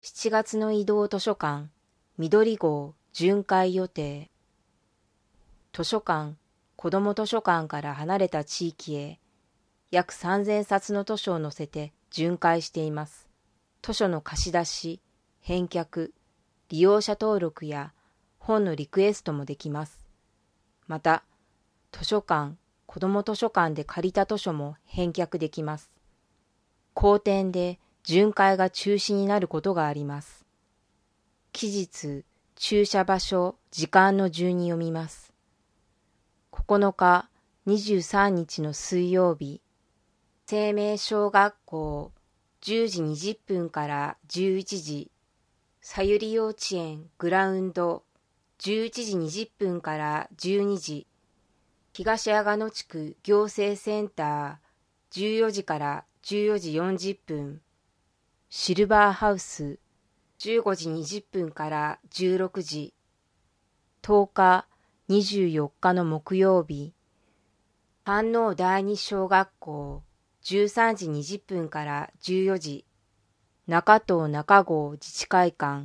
7月の移動図書館、緑号巡回予定。図書館、子ども図書館から離れた地域へ、約3000冊の図書を載せて巡回しています。図書の貸し出し、返却、利用者登録や本のリクエストもできます。また、図書館、子ども図書館で借りた図書も返却できます。好転で巡回が中止になることがあります。期日、駐車場所、時間の順に読みます。9日、23日の水曜日、生命小学校10時20分から11時、さゆり幼稚園グラウンド11時20分から12時、東阿賀野地区行政センター14時から14時40分、シルバーハウス15時20分から16時、10日24日の木曜日、飯能第二小学校13時20分から14時、中東中郷自治会館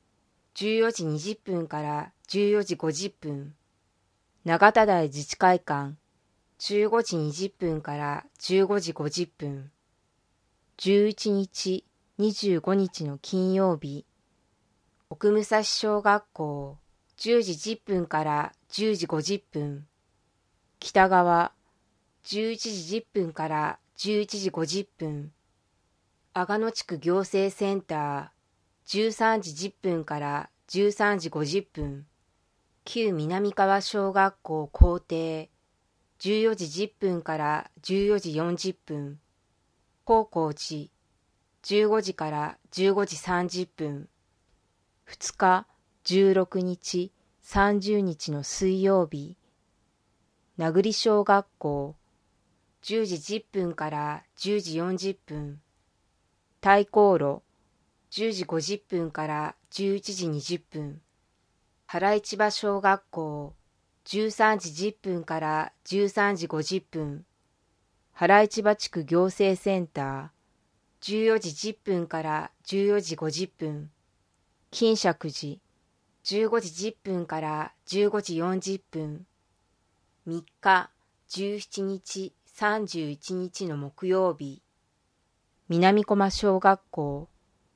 14時20分から14時50分、永田台自治会館15時20分から15時50分、11日25日の金曜日、奥武蔵小学校10時10分から10時50分、北側11時10分から11時50分、阿賀野地区行政センター13時10分から13時50分、旧南川小学校校庭14時10分から14時40分、高校寺15時から15時30分、2日16日30日の水曜日、名栗小学校10時10分から10時40分、太閤路10時50分から11時20分、原市場小学校13時10分から13時50分、原市場地区行政センター14時10分から14時50分、金釈寺15時10分から15時40分、3日17日31日の木曜日、南駒小学校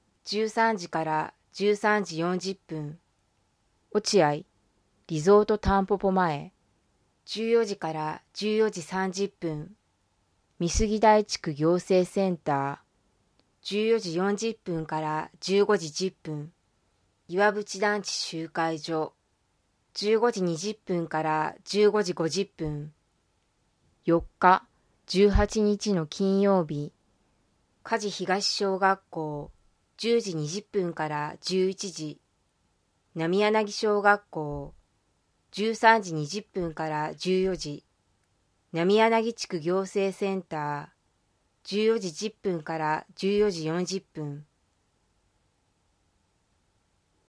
13時から13時40分、落合リゾートタンポポ前14時から14時30分、美杉台地区行政センター14時40分から15時10分、岩淵団地集会所15時20分から15時50分、4日18日の金曜日、梶東小学校10時20分から11時、浪柳小学校13時20分から14時、浪柳地区行政センター14時10分から14時40分、